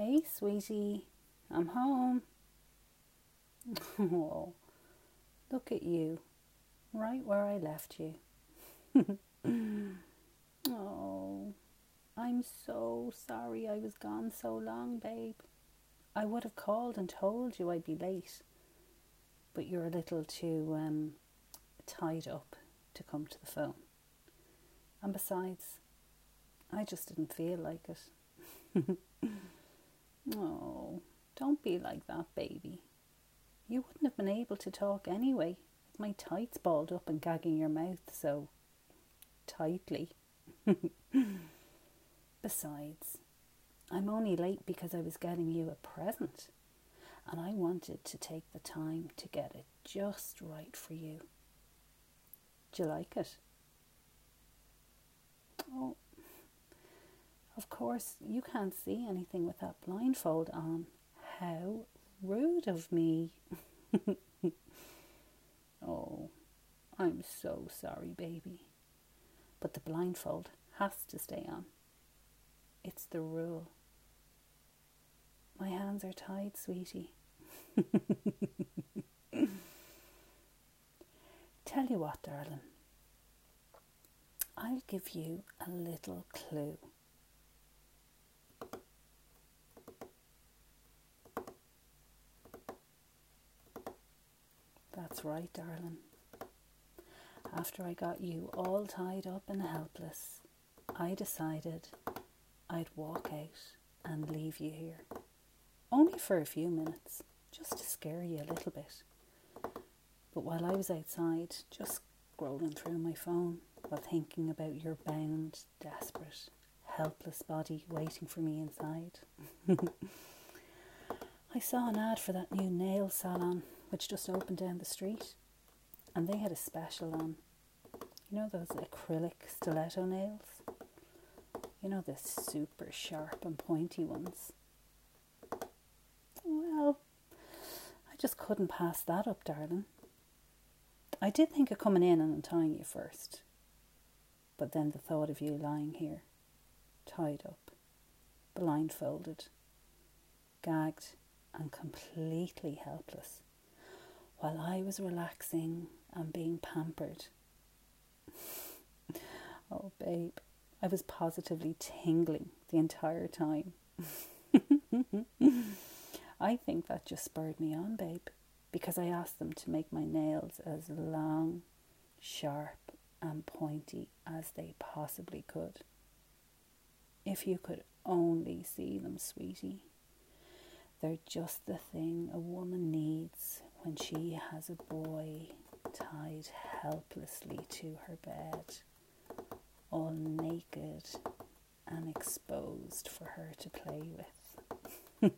Hey, sweetie, I'm home. Oh, look at you, right where I left you. Oh, I'm so sorry I was gone so long, babe. I would have called and told you I'd be late, but you're a little too tied up to come to the phone. And besides, I just didn't feel like it. Oh, don't be like that, baby. You wouldn't have been able to talk anyway, with my tights balled up and gagging your mouth so tightly. Besides, I'm only late because I was getting you a present, and I wanted to take the time to get it just right for you. Do you like it? Oh, of course, you can't see anything with that blindfold on. How rude of me. Oh, I'm so sorry, baby. But the blindfold has to stay on. It's the rule. My hands are tied, sweetie. Tell you what, darling. I'll give you a little clue. That's right, darling. After I got you all tied up and helpless, I decided I'd walk out and leave you here. Only for a few minutes, just to scare you a little bit. But while I was outside, just scrolling through my phone while thinking about your bound, desperate, helpless body waiting for me inside, I saw an ad for that new nail salon which just opened down the street, and they had a special on. You know those acrylic stiletto nails? You know, the super sharp and pointy ones. Well, I just couldn't pass that up, darling. I did think of coming in and untying you first, but then the thought of you lying here, tied up, blindfolded, gagged and completely helpless, while I was relaxing and being pampered. Oh, babe, I was positively tingling the entire time. I think that just spurred me on, babe, because I asked them to make my nails as long, sharp and pointy as they possibly could. If you could only see them, sweetie. They're just the thing a woman needs when she has a boy tied helplessly to her bed, all naked and exposed for her to play with.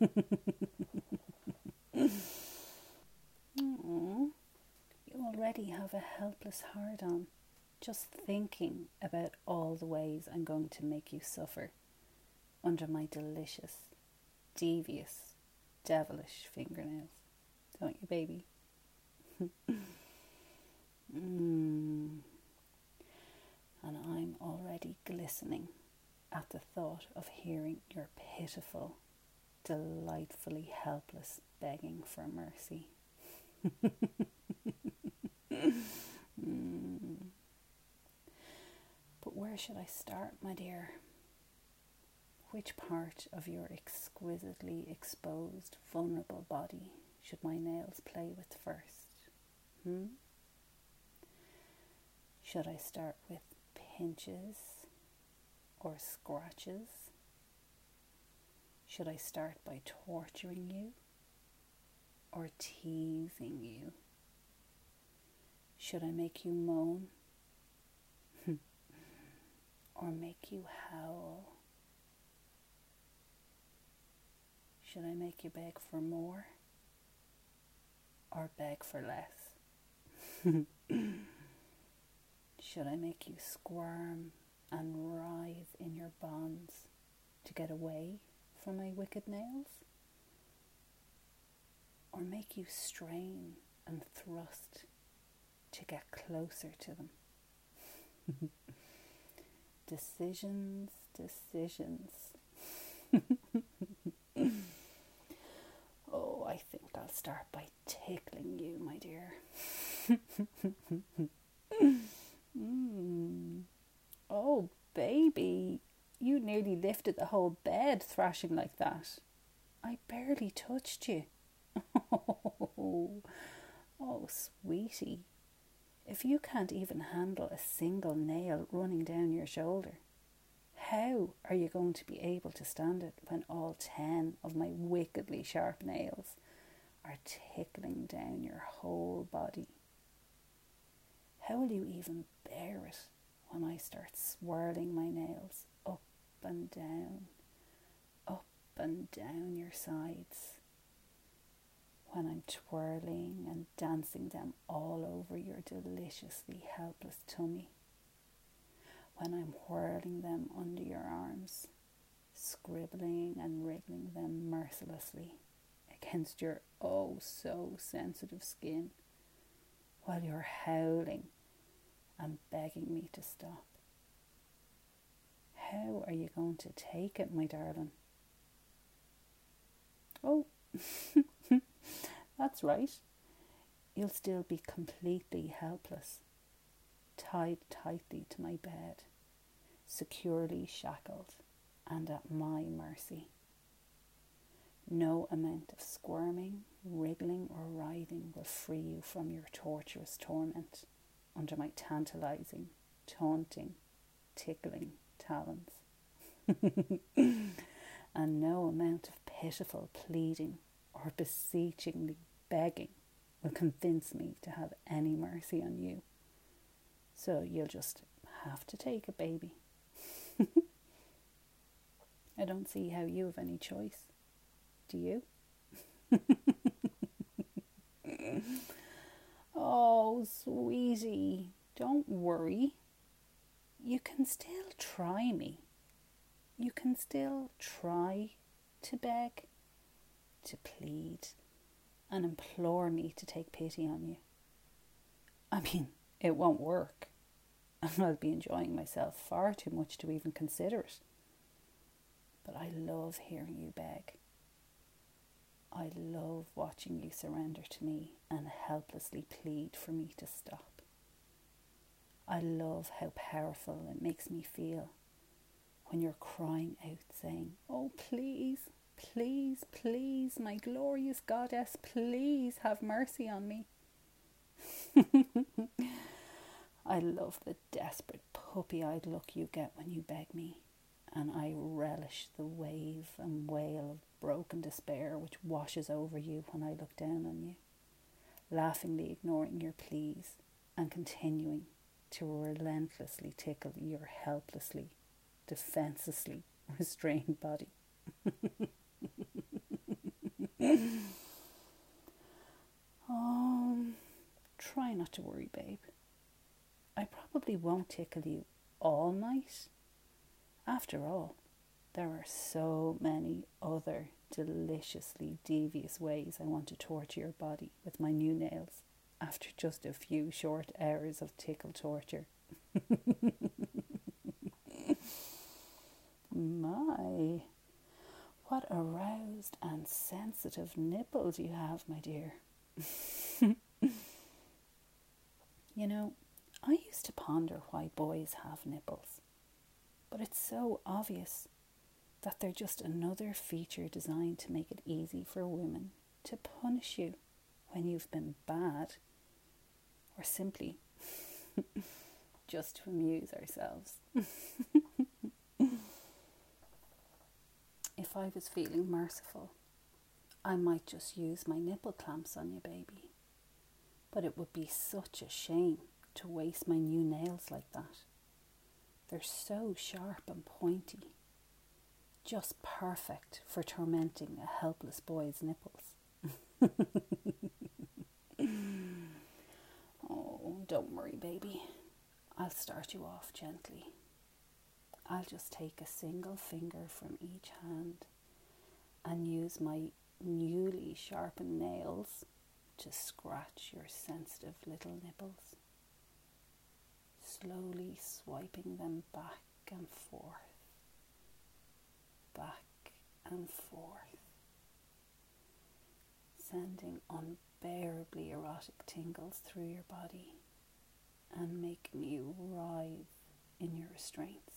Aww, you already have a helpless heart on, just thinking about all the ways I'm going to make you suffer under my delicious, devious, devilish fingernails. Don't you, baby? And I'm already glistening at the thought of hearing your pitiful, delightfully helpless begging for mercy. But where should I start, my dear? Which part of your exquisitely exposed, vulnerable body should my nails play with first? Should I start with pinches or scratches? Should I start by torturing you or teasing you? Should I make you moan or make you howl? Should I make you beg for more or beg for less? Should I make you squirm and writhe in your bonds to get away from my wicked nails? Or make you strain and thrust to get closer to them? Decisions, decisions. Mm. Oh, baby, you nearly lifted the whole bed thrashing like that. I barely touched you. Oh, oh, sweetie. If you can't even handle a single nail running down your shoulder, how are you going to be able to stand it when all 10 of my wickedly sharp nails are tickling down your whole body? How will you even bear it when I start swirling my nails up and down your sides? When I'm twirling and dancing them all over your deliciously helpless tummy? When I'm whirling them under your arms, scribbling and wriggling them mercilessly against your oh so sensitive skin, while you're howling and begging me to stop? How are you going to take it, my darling? Oh, that's right. You'll still be completely helpless, tied tightly to my bed, securely shackled and at my mercy. No amount of squirming, wriggling or writhing will free you from your torturous torment under my tantalizing, taunting, tickling talons. And no amount of pitiful pleading or beseechingly begging will convince me to have any mercy on you. So you'll just have to take it, baby. I don't see how you have any choice. Do you? Oh, sweetie, don't worry. You can still try me. You can still try to beg, to plead, and implore me to take pity on you. I mean, it won't work, and I'll be enjoying myself far too much to even consider it. But I love hearing you beg. I love watching you surrender to me and helplessly plead for me to stop. I love how powerful it makes me feel when you're crying out saying, oh, please, please, please, my glorious goddess, please have mercy on me. I love the desperate puppy-eyed look you get when you beg me, and I relish the wave and wail of broken despair which washes over you when I look down on you, laughingly ignoring your pleas and continuing to relentlessly tickle your helplessly, defenselessly restrained body. Try not to worry, babe. I probably won't tickle you all night. After all, there are so many other deliciously devious ways I want to torture your body with my new nails after just a few short hours of tickle torture. My, what aroused and sensitive nipples you have, my dear. You know, I used to ponder why boys have nipples, but it's so obvious that they're just another feature designed to make it easy for women to punish you when you've been bad, or simply just to amuse ourselves. If I was feeling merciful, I might just use my nipple clamps on you, baby. But it would be such a shame to waste my new nails like that. They're so sharp and pointy, just perfect for tormenting a helpless boy's nipples. Oh, don't worry, baby. I'll start you off gently. I'll just take a single finger from each hand and use my newly sharpened nails to scratch your sensitive little nipples, slowly swiping them back and forth, sending unbearably erotic tingles through your body and making you writhe in your restraints.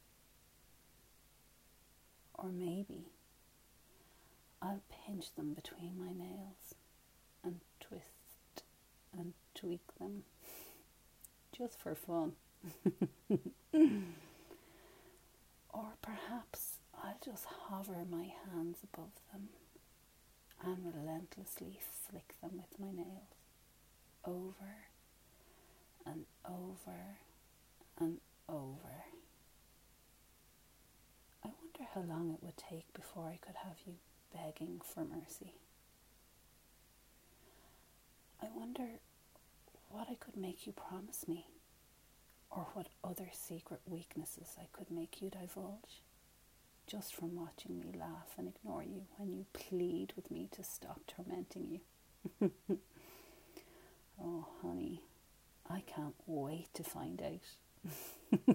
Or maybe I'll pinch them between my nails and twist and tweak them just for fun. Or perhaps I'll just hover my hands above them and relentlessly flick them with my nails over and over and over. I wonder how long it would take before I could have you begging for mercy. I wonder what I could make you promise me, or what other secret weaknesses I could make you divulge, just from watching me laugh and ignore you when you plead with me to stop tormenting you. Oh, honey, I can't wait to find out.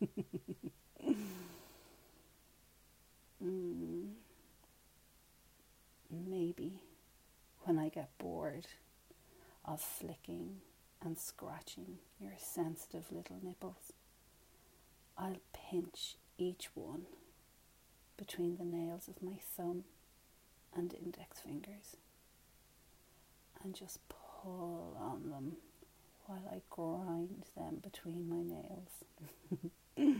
Maybe when I get bored of flicking and scratching your sensitive little nipples, I'll pinch each one between the nails of my thumb and index fingers and just pull on them while I grind them between my nails.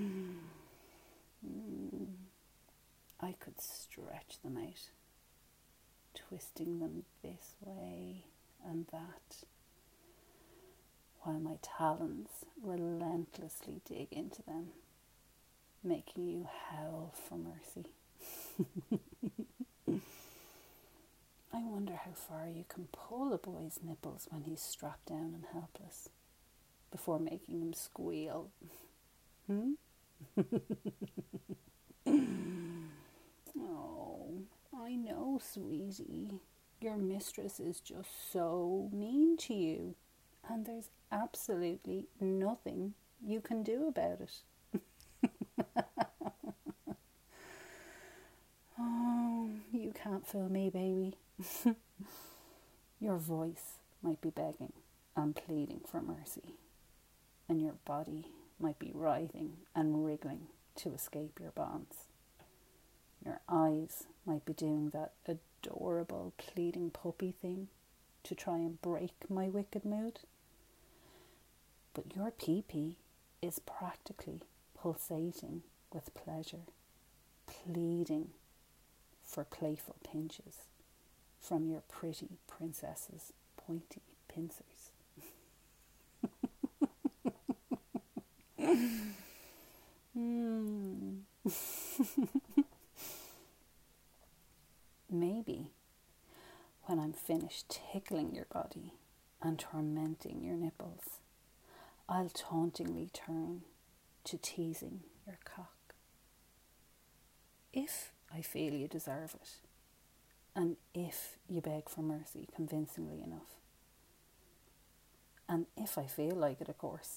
I could stretch them out, twisting them this way and that, while my talons relentlessly dig into them, making you howl for mercy. I wonder how far you can pull a boy's nipples when he's strapped down and helpless, before making him squeal. Oh, I know, sweetie. Your mistress is just so mean to you, and there's absolutely nothing you can do about it. Oh, you can't fool me, baby. Your voice might be begging and pleading for mercy, and your body might be writhing and wriggling to escape your bonds. Your eyes might be doing that adorable pleading puppy thing to try and break my wicked mood. But your pee-pee is practically pulsating with pleasure, pleading for playful pinches from your pretty princess's pointy pincers. Maybe when I'm finished tickling your body and tormenting your nipples, I'll tauntingly turn to teasing your cock. If I feel you deserve it, and if you beg for mercy convincingly enough, and if I feel like it, of course.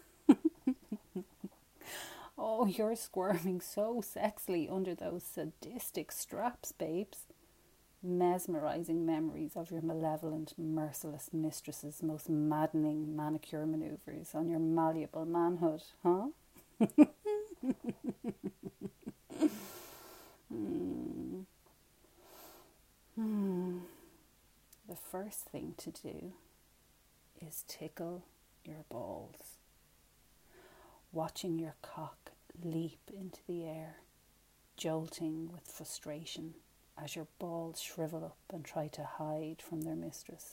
Oh, you're squirming so sexily under those sadistic straps, babes. Mesmerising memories of your malevolent, merciless mistress's most maddening manicure manoeuvres on your malleable manhood, huh? The first thing to do is tickle your balls, watching your cock leap into the air, jolting with frustration as your balls shrivel up and try to hide from their mistress.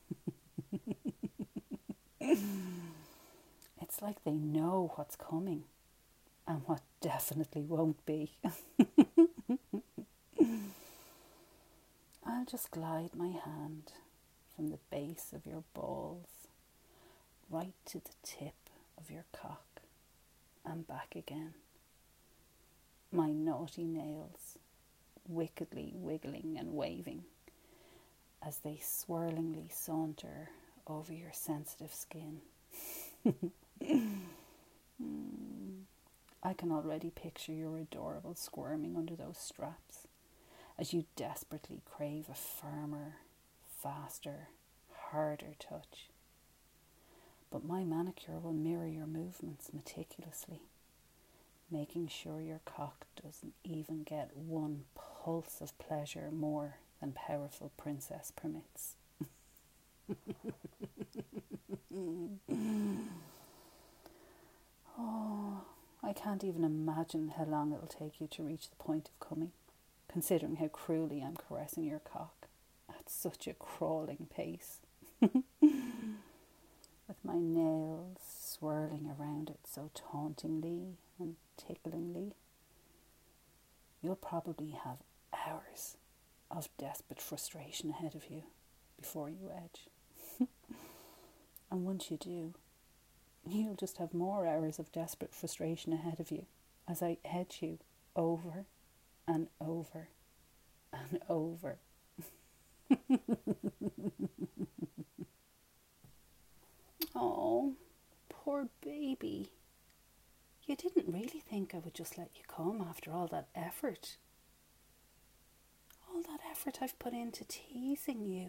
It's like they know what's coming and what definitely won't be. I'll just glide my hand from the base of your balls right to the tip of your cock and back again. My naughty nails wickedly wiggling and waving as they swirlingly saunter over your sensitive skin. I can already picture your adorable squirming under those straps as you desperately crave a firmer, faster, harder touch. But my manicure will mirror your movements meticulously, making sure your cock doesn't even get one pulse of pleasure more than powerful princess permits. Oh, I can't even imagine how long it'll take you to reach the point of coming, considering how cruelly I'm caressing your cock at such a crawling pace, with my nails swirling around it so tauntingly and ticklingly. You'll probably have hours of desperate frustration ahead of you before you edge. And once you do, you'll just have more hours of desperate frustration ahead of you as I edge you over and over and over. Oh, poor baby. You didn't really think I would just let you come after all that effort. All that effort I've put into teasing you.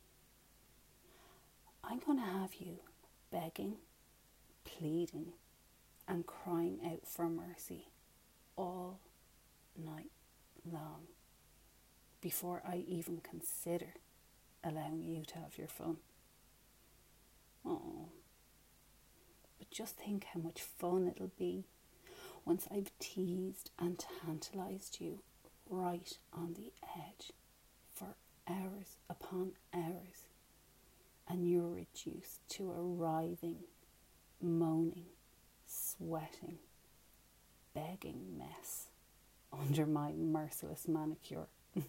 I'm going to have you begging, pleading, and crying out for mercy all night long before I even consider allowing you to have your fun. Oh, but just think how much fun it'll be once I've teased and tantalised you right on the edge for hours upon hours, and you're reduced to a writhing, moaning, sweating, begging mess under my merciless manicure.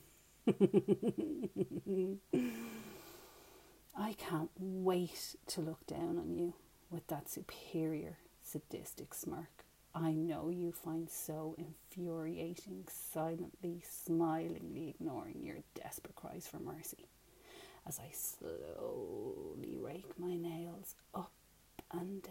I can't wait to look down on you with that superior, sadistic smirk I know you find so infuriating, silently, smilingly ignoring your desperate cries for mercy, as I slowly rake my nails up and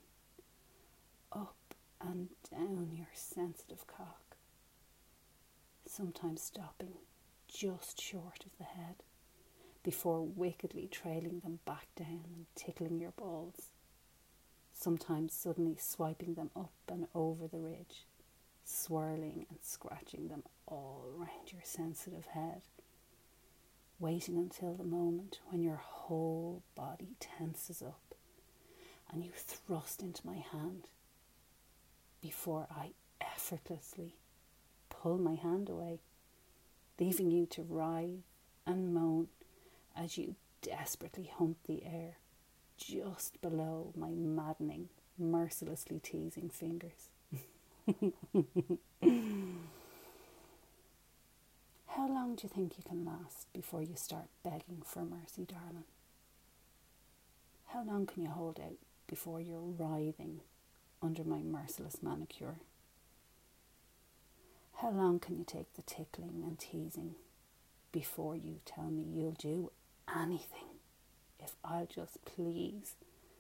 down your sensitive cock, sometimes stopping just short of the head before wickedly trailing them back down and tickling your balls, sometimes suddenly swiping them up and over the ridge, swirling and scratching them all round your sensitive head, waiting until the moment when your whole body tenses up and you thrust into my hand before I effortlessly pull my hand away, leaving you to writhe and moan as you desperately hump the air just below my maddening, mercilessly teasing fingers. How long do you think you can last before you start begging for mercy, darling? How long can you hold out before you're writhing under my merciless manicure? How long can you take the tickling and teasing before you tell me you'll do anything if I'll just please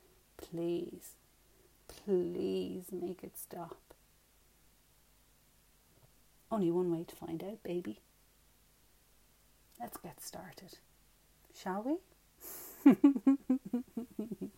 make it stop? Only one way to find out, baby. Let's get started, shall we?